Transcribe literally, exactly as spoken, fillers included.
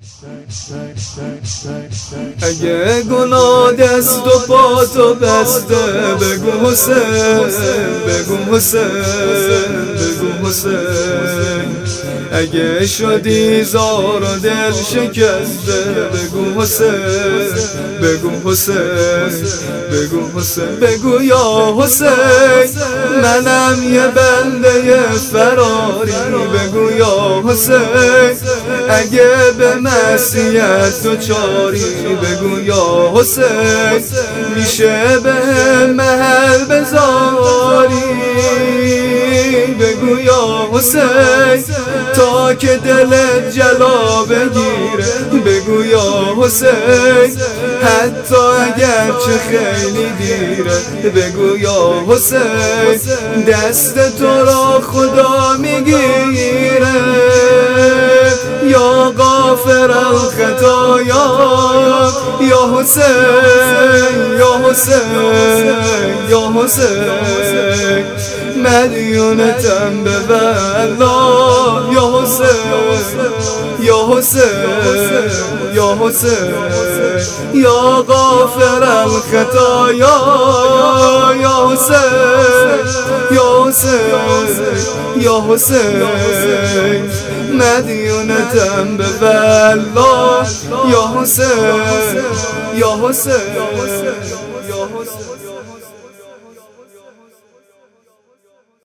اگه گناه دست و پا تو بسته بگو حسین، بگو حسین، بگو حسین. اگه شدی زار و دل شکسته بگو حسین، بگو حسین، بگو حسین. بگو یا حسین منم یه بنده فراری، بگو یا حسین اگه به معصیت دوچاری، بگو یا حسین میشه به محل بذاری، بگو یا حسین تا که دلت جلا بگیره، بگو یا حسین حتی اگر چه خیلی دیره، بگو یا حسین دست تو را خدا میگیره، یا غافر الخطایا یا حسین، یا حسین، یا حسین. مدیونتم به والله یا حسین، یا حسین، یا حسین. یا غافر الخطایا یا حسین، یا حسین، یا حسین. مدیونتم به والله یا حسین، یا حسین.